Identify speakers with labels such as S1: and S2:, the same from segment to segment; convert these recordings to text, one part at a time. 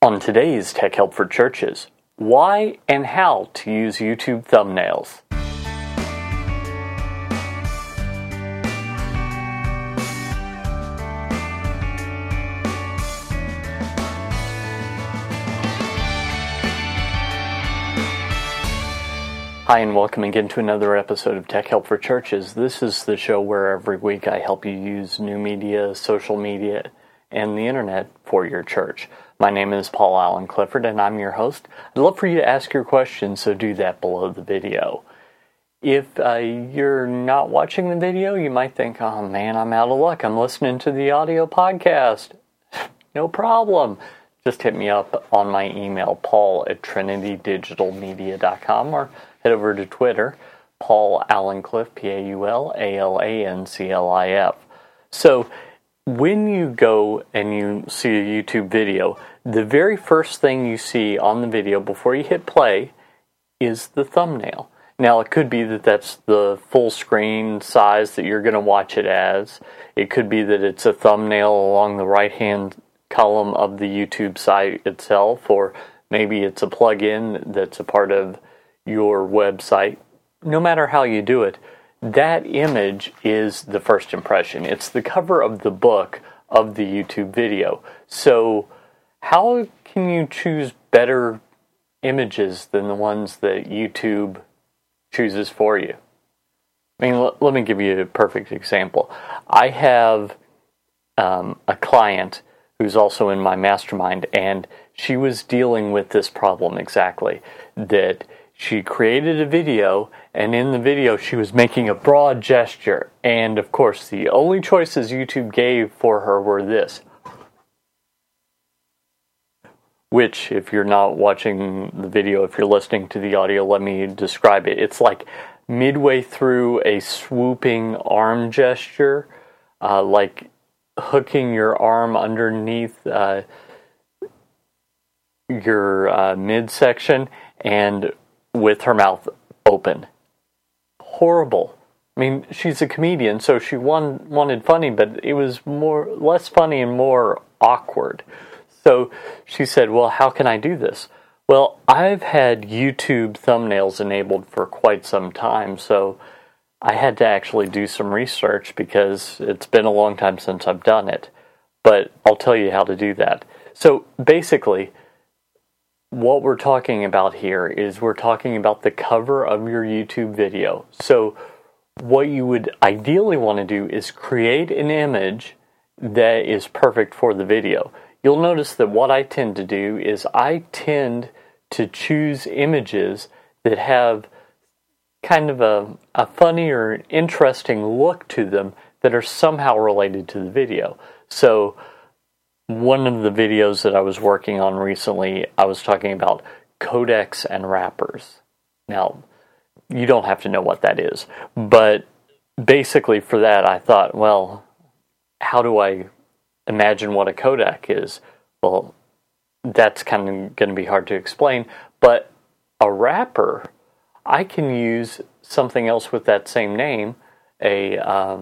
S1: On today's Tech Help for Churches, why and how to use YouTube thumbnails. Hi, and welcome again to another episode of Tech Help for Churches. This is the show where every week I help you use new media, social media, and the internet for your church. My name is Paul Allen Clifford, and I'm your host. I'd love for you to ask your questions, so do that below the video. If you're not watching the video, you might think, oh man, I'm out of luck. I'm listening to the audio podcast. No problem. Just hit me up on my email, paul@trinitydigitalmedia.com, or head over to Twitter, Paul Allen Cliff, PaulAlanclif. So, when you go and you see a YouTube video, the very first thing you see on the video before you hit play is the thumbnail. Now, it could be that that's the full screen size that you're going to watch it as. It could be that it's a thumbnail along the right-hand column of the YouTube site itself, or maybe it's a plugin that's a part of your website. No matter how you do it, that image is the first impression. It's the cover of the book of the YouTube video. So how can you choose better images than the ones that YouTube chooses for you? I mean, let me give you a perfect example. I have a client who's also in my mastermind, and she was dealing with this problem exactly, that she created a video, and in the video she was making a broad gesture, and of course the only choices YouTube gave for her were this, which, if you're not watching the video, if you're listening to the audio, let me describe it. It's like midway through a swooping arm gesture, like hooking your arm underneath your midsection, and with her mouth open. Horrible. I mean, she's a comedian, so she wanted funny, but it was less funny and more awkward. So she said, well, how can I do this? Well, I've had YouTube thumbnails enabled for quite some time, so I had to actually do some research because it's been a long time since I've done it. But I'll tell you how to do that. So basically, what we're talking about here is we're talking about the cover of your YouTube video. So what you would ideally want to do is create an image that is perfect for the video. You'll notice that what I tend to do is I tend to choose images that have kind of a funny or interesting look to them that are somehow related to the video. So one of the videos that I was working on recently, I was talking about codecs and wrappers. Now, you don't have to know what that is, but basically for that I thought, well, how do I imagine what a codec is? Well, that's kind of going to be hard to explain, but a wrapper, I can use something else with that same name, a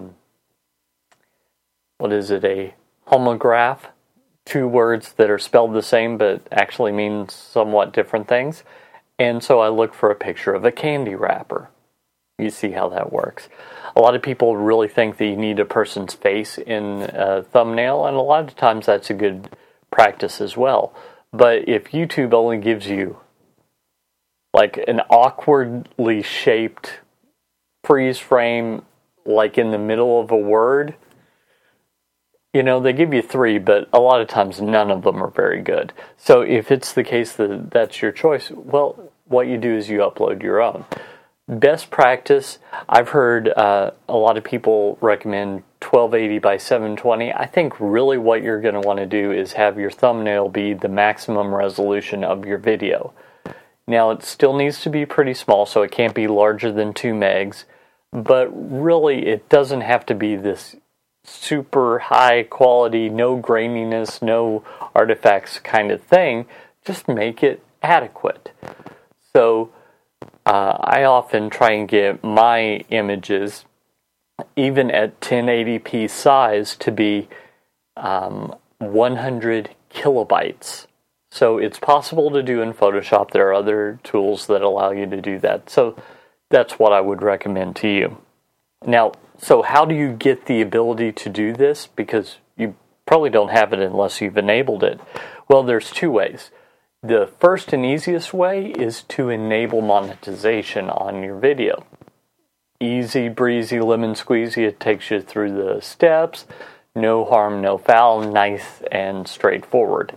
S1: homograph, two words that are spelled the same but actually mean somewhat different things. And so I look for a picture of a candy wrapper. You see how that works. A lot of people really think that you need a person's face in a thumbnail, and a lot of times that's a good practice as well. But if YouTube only gives you like an awkwardly shaped freeze frame, like in the middle of a word, you know, they give you 3, but a lot of times none of them are very good. So if it's the case that that's your choice, well, what you do is you upload your own. Best practice, I've heard a lot of people recommend 1280 by 720. I think really what you're going to want to do is have your thumbnail be the maximum resolution of your video. Now, it still needs to be pretty small, so it can't be larger than 2 megs, but really it doesn't have to be this super high quality, no graininess, no artifacts kind of thing. Just make it adequate. So I often try and get my images, even at 1080p size, to be 100 kilobytes. So it's possible to do in Photoshop. There are other tools that allow you to do that. So that's what I would recommend to you. Now, so how do you get the ability to do this? Because you probably don't have it unless you've enabled it. Well, there's two ways. The first and easiest way is to enable monetization on your video. Easy breezy, lemon squeezy. It takes you through the steps. No harm, no foul, nice and straightforward.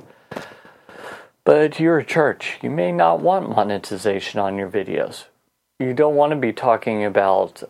S1: But you're a church. You may not want monetization on your videos. You don't want to be talking about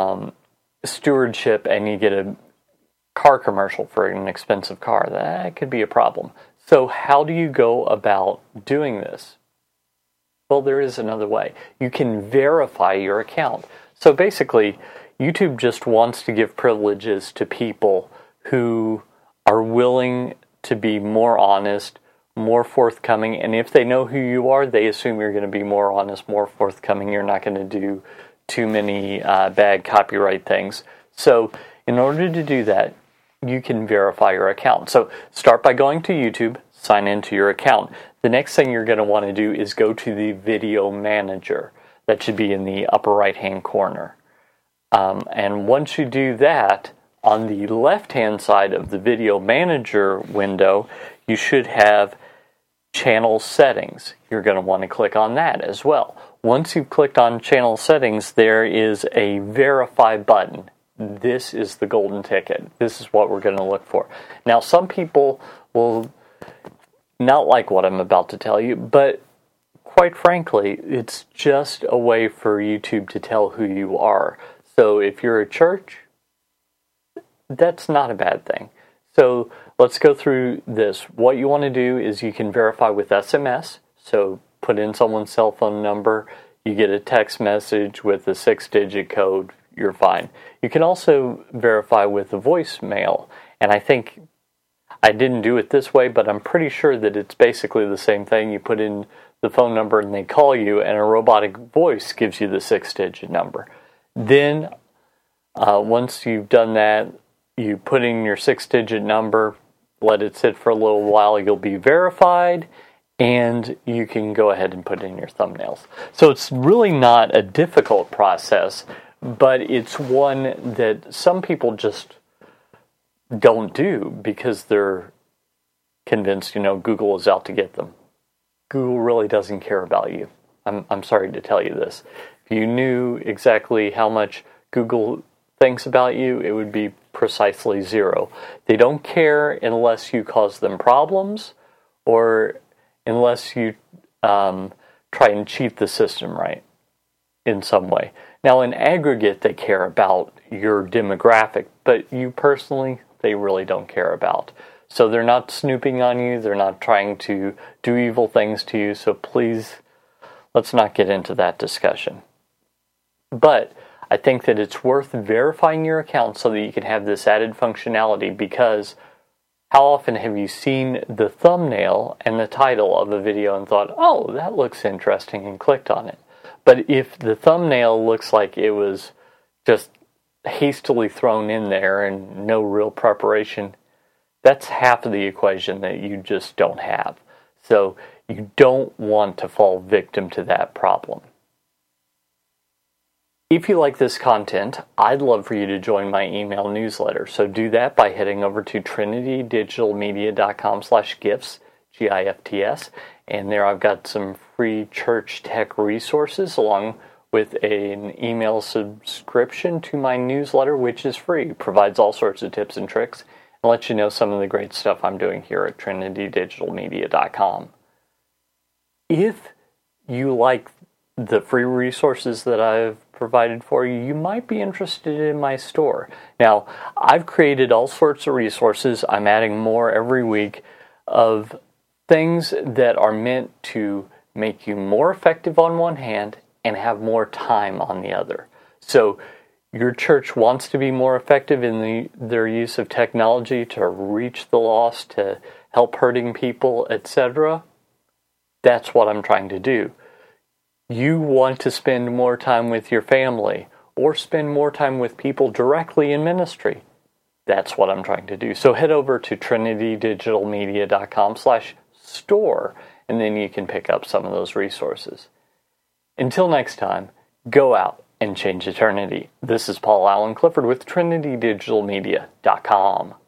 S1: stewardship and you get a car commercial for an expensive car. That could be a problem. So how do you go about doing this? Well, there is another way. You can verify your account. So basically, YouTube just wants to give privileges to people who are willing to be more honest, more forthcoming, and if they know who you are, they assume you're going to be more honest, more forthcoming. You're not going to do too many bad copyright things. So in order to do that, you can verify your account. So start by going to YouTube, sign into your account. The next thing you're going to want to do is go to the video manager. That should be in the upper right-hand corner. And once you do that, on the left-hand side of the video manager window, you should have channel settings. You're going to want to click on that as well. Once you've clicked on channel settings, there is a verify button. This is the golden ticket. This is what we're going to look for. Now, some people will not like what I'm about to tell you, but quite frankly, it's just a way for YouTube to tell who you are. So if you're a church, that's not a bad thing. So let's go through this. What you want to do is you can verify with SMS. So put in someone's cell phone number. You get a text message with a 6-digit code. You're fine. You can also verify with a voicemail. And I think I didn't do it this way, but I'm pretty sure that it's basically the same thing. You put in the phone number and they call you, and a robotic voice gives you the 6-digit number. Then once you've done that, you put in your 6-digit number, let it sit for a little while, you'll be verified, and you can go ahead and put in your thumbnails. So it's really not a difficult process, but it's one that some people just don't do because they're convinced, Google is out to get them. Google really doesn't care about you. I'm sorry to tell you this. If you knew exactly how much Google thinks about you, it would be precisely 0. They don't care unless you cause them problems or unless you try and cheat the system, right, in some way. Now, in aggregate, they care about your demographic, but you personally, they really don't care about. So they're not snooping on you. They're not trying to do evil things to you. So please, let's not get into that discussion. But I think that it's worth verifying your account so that you can have this added functionality, because how often have you seen the thumbnail and the title of a video and thought, oh, that looks interesting, and clicked on it? But if the thumbnail looks like it was just hastily thrown in there and no real preparation, that's half of the equation that you just don't have. So you don't want to fall victim to that problem. If you like this content, I'd love for you to join my email newsletter. So do that by heading over to trinitydigitalmedia.com/gifts, GIFTS. And there I've got some free church tech resources along with an email subscription to my newsletter, which is free. It provides all sorts of tips and tricks and lets you know some of the great stuff I'm doing here at trinitydigitalmedia.com. If you like the free resources that I've provided for you, you might be interested in my store. Now, I've created all sorts of resources. I'm adding more every week of things that are meant to make you more effective on one hand and have more time on the other. So your church wants to be more effective in their use of technology to reach the lost, to help hurting people, etc. That's what I'm trying to do. You want to spend more time with your family or spend more time with people directly in ministry. That's what I'm trying to do. So head over to trinitydigitalmedia.com/store store, and then you can pick up some of those resources. Until next time, go out and change eternity. This is Paul Allen Clifford with TrinityDigitalMedia.com.